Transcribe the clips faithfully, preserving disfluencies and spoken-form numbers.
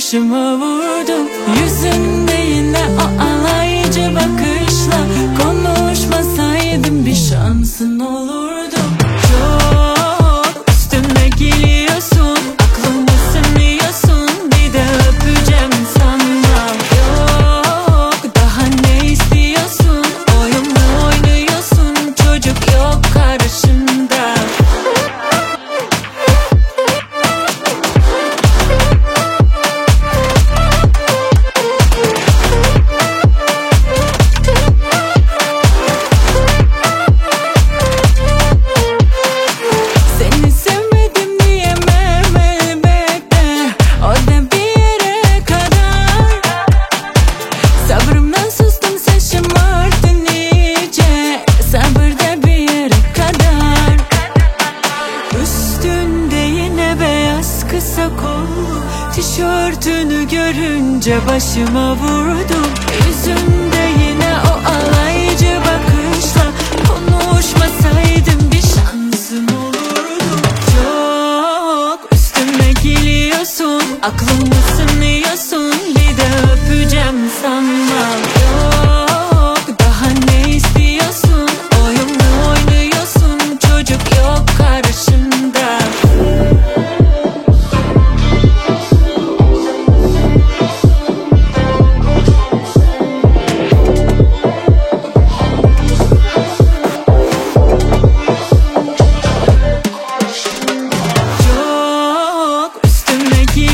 başıma vurdum. Yüzünde yine o alaycı bakışla, konuşmasaydım bir şansın olurdu. Çok üstüme geliyorsun, aklımı sınıyorsun, bir de öpeceğim sanma. Yok daha ne istiyorsun, oyun mu oynuyorsun, çocuk yok karşında. Kısa kollu tişörtünü görünce başıma vurdum. Yüzünde yine o alaycı bakışla, konuşmasaydım bir şansın olurdu. Çok üstüme geliyorsun, aklımı sınıyorsun, bir de öpeceğim sanma. Yok daha ne istiyorsun, oyun mu oynuyorsun, çocuk yok karşında.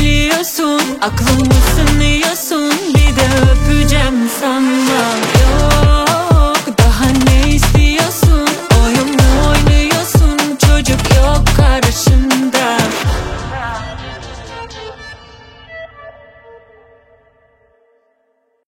Aklımı sınıyorsun, bir de öpeceğim sanma. Yok